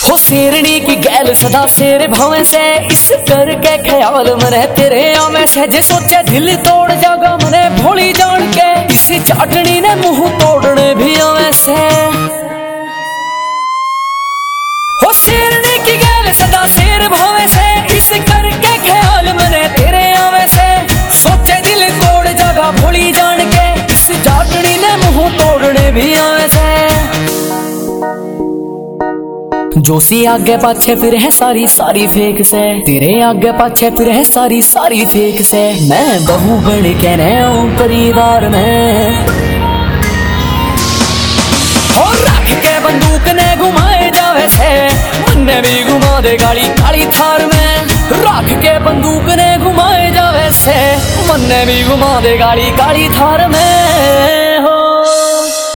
हो शेरनी की गैल सदा शेर भावे से, इस करके ख्याल मने तेरे आवे से। जे सोचे दिल तोड़ जागा मने भोली जान के, इसी चाटनी ने मुंह तोड़ने भी आवे से। हो शेरनी की गैल सदा शेर भावे से, इस करके ख्याल मने तेरे आवे से। सोचे दिल तोड़ जागा भोली जान के, इस चाटनी ने मुंह तोड़ने भी आवे से। जोशी आगे पाछे फिर है सारी सारी फेक से, तेरे आगे पाछे फिर है सारी सारी फेक से। मैं बहू बन के रहूं परिवार में, और रख के बंदूक ने घुमाए जावे से। मन्ने भी घुमा दे गाड़ी काली थार में, रख के बंदूक ने घुमाए जावे से। मन्ने भी घुमा दे गाड़ी काली थार में हो।